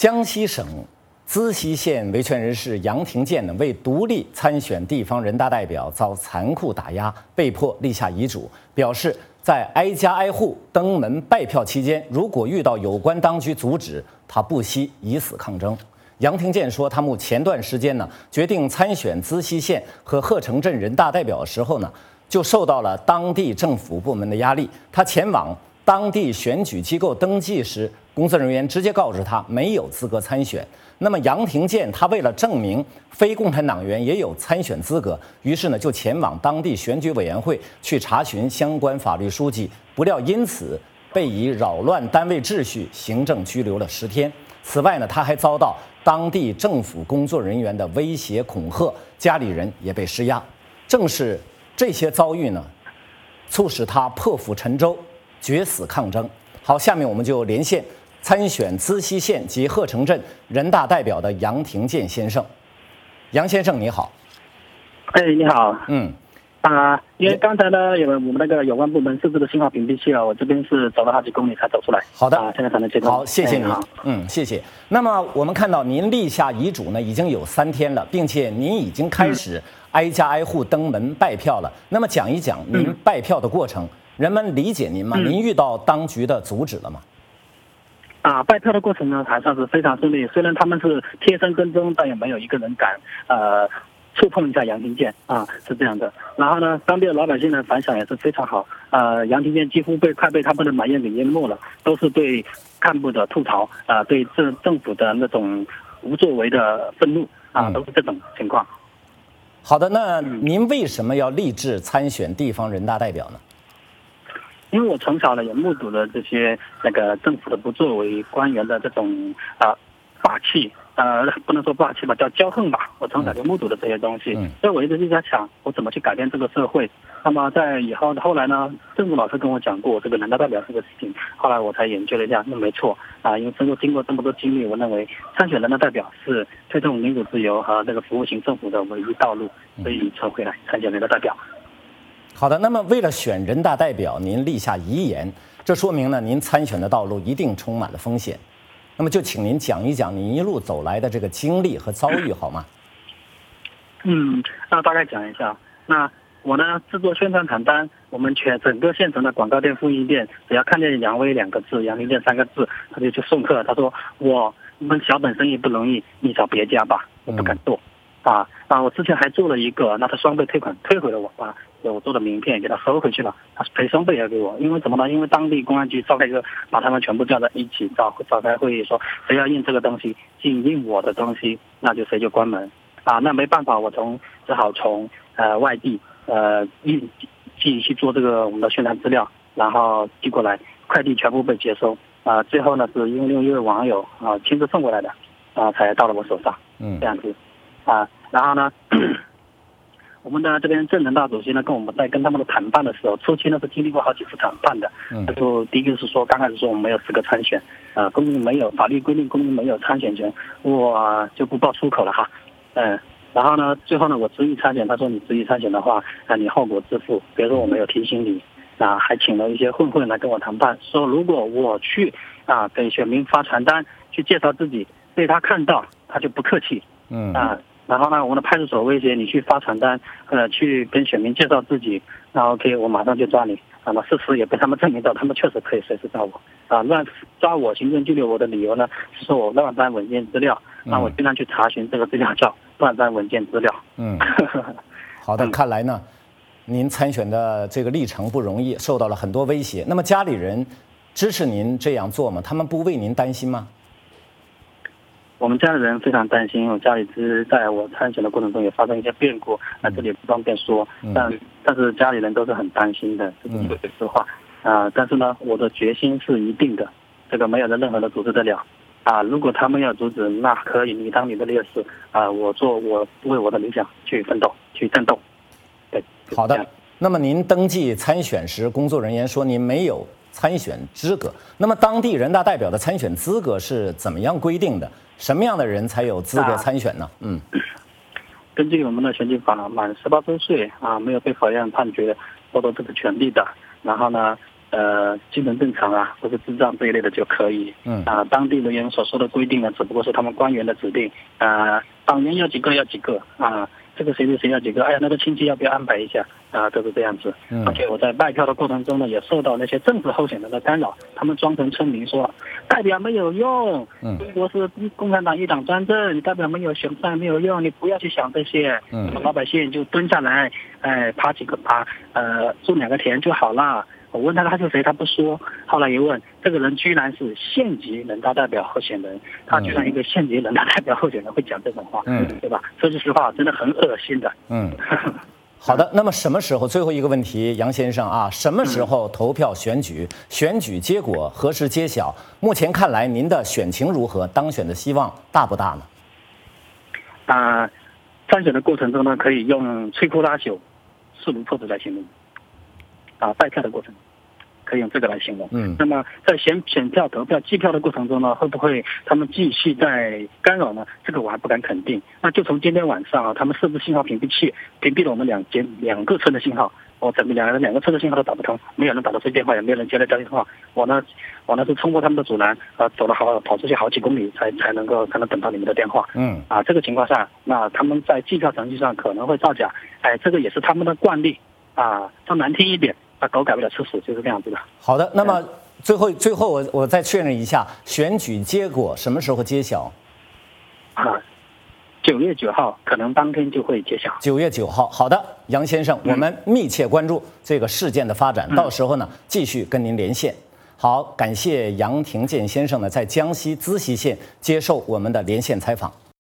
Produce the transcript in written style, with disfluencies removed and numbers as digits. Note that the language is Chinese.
江西省资溪县维权人士杨廷健呢，为独立参选地方人大代表遭残酷打压，被迫立下遗嘱，表示在挨家挨户登门拜票期间，如果遇到有关当局阻止，他不惜以死抗争。杨廷健说，他前段时间呢决定参选资溪县和鹤城镇人大代表的时候呢，就受到了当地政府部门的压力。他前往当地选举机构登记时，工作人员直接告知他没有资格参选。那么杨廷健他为了证明非共产党员也有参选资格，于是呢就前往当地选举委员会去查询相关法律书籍，不料因此被以扰乱单位秩序行政拘留了10天。此外呢，他还遭到当地政府工作人员的威胁恐吓，家里人也被施压。正是这些遭遇呢，促使他破釜沉舟，决死抗争。好，下面我们就连线参选资溪县及鹤城镇人大代表的杨廷健先生。杨先生你好。 你好。因为刚才呢，我们那个有关部门设置的信号屏蔽器了，我这边是走了好几公里才走出来。 好的， 现在才能接通。 好，谢谢您。谢谢。那么我们看到您立下遗嘱呢，已经有3天了，并且您已经开始挨家挨户登门拜票了。那么讲一讲您拜票的过程，人们理解您吗？您遇到当局的阻止了吗？ 拜票的过程呢，还算是非常顺利。虽然他们是贴身跟踪，但也没有一个人敢触碰一下杨廷健是这样的。然后呢，当地的老百姓的反响也是非常好。杨廷健几乎快被他们的埋怨给淹没了，都是对干部的吐槽，对政府的那种无作为的愤怒都是这种情况。 好的，那您为什么要立志参选地方人大代表呢？ 因为我从小呢也目睹了这些政府的不作为，官员的这种霸气，不能说霸气吧，叫骄横吧。我从小就目睹了这些东西，所以我一直在想，我怎么去改变这个社会。那么在后来呢，政治老师跟我讲过这个人大代表这个事情，后来我才研究了一下，那没错因为经过这么多经历，我认为参选人大代表是推动民主自由和服务型政府的唯一道路，所以才回来参选人大代表。 好的，那么为了选人大代表，您立下遗言，这说明呢，您参选的道路一定充满了风险。那么就请您讲一讲您一路走来的这个经历和遭遇，好吗？ 那大概讲一下。那我呢，制作宣传传单，我们整个县城的广告店、复印店，只要看见杨威2个字、杨廷健3个字，他就去送客。他说我们小本生意不容易，你找别家吧，我不敢做。我之前还做了一个，那他双倍退款退回了我，我做的名片给他收回去了，他赔双倍也给我。因为怎么呢？因为当地公安局召开把他们全部叫在一起召开会议，说谁要印这个东西，仅印我的东西，那就谁就关门。那没办法，我只好从外地去做这个我们的宣传资料，然后寄过来，快递全部被接收。最后呢是因为一位网友亲自送过来的，才到了我手上。这样子。然后呢，我们的这边镇人大主席呢，跟他们的谈判的时候，初期呢是经历过好几次谈判的。就第一个是说，刚开始说我们没有资格参选，公民没有法律规定公民没有参选权，我就不报出口了哈。然后呢，最后呢我执意参选，他说你执意参选的话，你后果自负。比如说我没有提醒你，还请了一些混混来跟我谈判，说如果我去给选民发传单去介绍自己，被他看到他就不客气。然后呢，我们的派出所威胁你去发传单，去跟选民介绍自己，那 OK， 我马上就抓你。那事实也被他们证明到，他们确实可以随时抓我。乱抓我、行政拘留我的理由呢，是说我乱翻文件资料。那我经常去查询这个资料叫乱翻文件资料。 好的，看来呢，您参选的这个历程不容易，受到了很多威胁。那么家里人支持您这样做吗？他们不为您担心吗？ 我们家里人非常担心，我家里在我参选的过程中也发生一些变故，这里也不方便说，但是家里人都是很担心的，这是实话。但是呢，我的决心是一定的，这个没有任何人阻止得了。如果他们要阻止，那可以你当你的烈士，我为我的理想去奋斗，去战斗。对， 好的。那么您登记参选时，工作人员说您没有参选资格。那么当地人大代表的参选资格是怎么样规定的？什么样的人才有资格参选呢？ 根据我们的选举法，满18周岁没有被法院判决剥夺这个权利的，然后呢精神正常啊，或者智障这一类的就可以。当地人员所说的规定呢，只不过是他们官员的指定。党员要几个啊，这个谁谁谁要几个，哎呀，那个亲戚要不要安排一下啊？都是这样子。而且我在拜票的过程中呢，也受到那些政治候选人的干扰，他们装成村民说代表没有用，中国是共产党一党专政，你代表没有选上没有用，你不要去想这些。老百姓就蹲下来，爬种2个田就好了。我问他是谁，他不说。后来一问，这个人居然是县级人大代表候选人，他居然一个县级人大代表候选人会讲这种话，对吧？说句实话，真的很恶心的。 好的，那么什么时候？最后一个问题，杨先生啊，什么时候投票选举？选举结果何时揭晓？目前看来，您的选情如何？当选的希望大不大呢？参选的过程中呢，可以用摧枯拉朽、势如破竹来形容。拜票的过程可以用这个来形容。那么在选票、投票、计票的过程中呢，会不会他们继续在干扰呢？这个我还不敢肯定。那就从今天晚上他们设置信号屏蔽器，屏蔽了我们两个村的信号，我整个两个村的信号都打不通，没有人打得出电话，也没有人接得到电话。我呢是冲过他们的阻拦，走了跑出去好几公里才能等到你们的电话。这个情况下，那他们在计票程序上可能会造假，这个也是他们的惯例说难听一点。狗改不了吃屎，就是这样子的。 好的，那么最后我再确认一下，选举结果什么时候揭晓 ？9月9号，可能当天就会揭晓。 9月9号，好的，杨先生，我们密切关注这个事件的发展，到时候呢继续跟您连线。好，感谢杨廷健先生呢在江西资溪县接受我们的连线采访。